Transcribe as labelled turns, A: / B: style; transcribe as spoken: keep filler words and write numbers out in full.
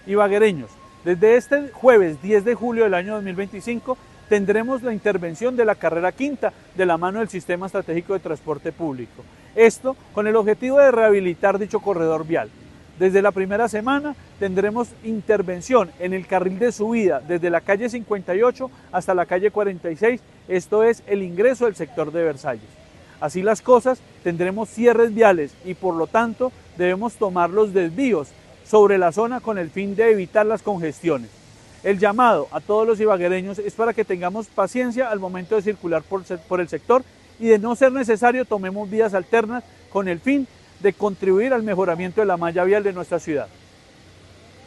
A: Ibaguereños, desde este jueves diez de julio del año dos mil veinticinco tendremos la intervención de la carrera quinta de la mano del Sistema Estratégico de Transporte Público. Esto con el objetivo de rehabilitar dicho corredor vial. Desde la primera semana tendremos intervención en el carril de subida desde la calle cincuenta y ocho hasta la calle cuarenta y seis, esto es el ingreso del sector de Versalles. Así las cosas, tendremos cierres viales y por lo tanto debemos tomar los desvíos sobre la zona con el fin de evitar las congestiones. El llamado a todos los ibaguereños es para que tengamos paciencia al momento de circular por, por el sector y de no ser necesario tomemos vías alternas con el fin de contribuir al mejoramiento de la malla vial de nuestra ciudad.